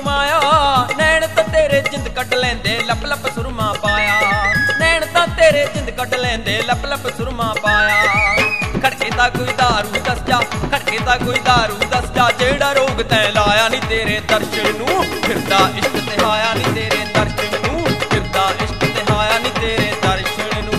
माया नैन तां तेरे जिंद कट लेंदे लप लप सुरमा पाया नैन तां तेरे जिंद कट लेंदे लप लप सुरमा पाया खड़के तां कोई दारू दस जा खड़के तां कोई दारू दस जा जेड़ा रोग तैं लाया नी तेरे दर्शन नूं फिरदा इश्क ते हाया नी तेरे दर्शन नूं फिरदा इश्क ते हाया नी तेरे दर्शन नूं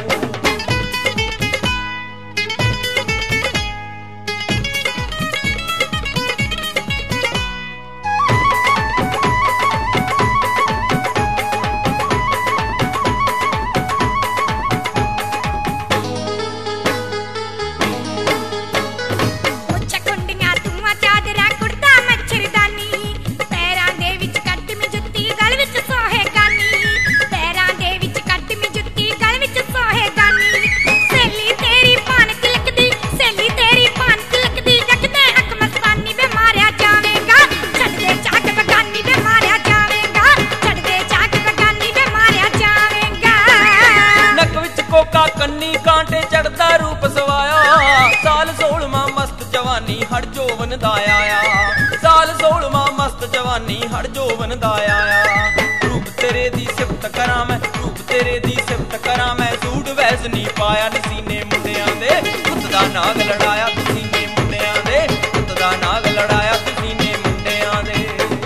कन्नी कांटे चढ़दा रूप सवाया साल 16वां मस्त जवानी हड़ जोवन दा आया साल 16वां मस्त जवानी हड़ जोवन दा आया रूप तेरे दी सिफत करा मैं रूप तेरे दी सिफत करा मैं सूट वैस नहीं पाया नी सीने मुंडियां दे पुत दा नाग लड़ाया सीने मुंडियां दे पुत दा नाग लड़ाया सीने मुंडियां दे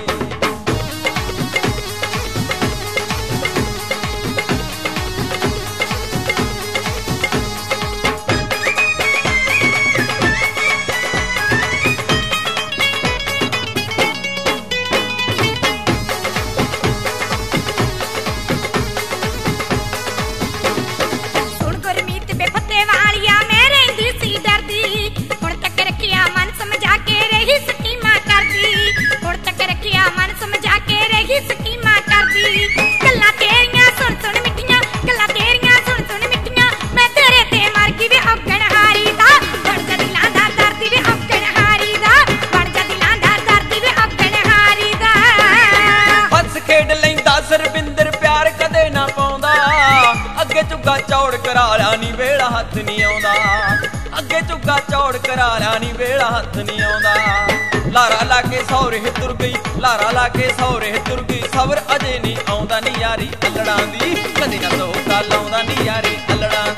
सरबिंदर प्यार कदे ना पाउंदा अगे झुग्गा चौड़ करा लिया नी वेड़ा हथ नहीं आउंदा अगे झुग्गा चौड़ करा लिया नी वेड़ा हथ नहीं आउंदा लारा लाके सौरे तुर गई लारा लाके सौरे तुर गई सबर अजे नहीं आउंदा नी यारी अल्लड़ां दी कदे ना धोखा लाउंदा नी यारी अल्लड़ां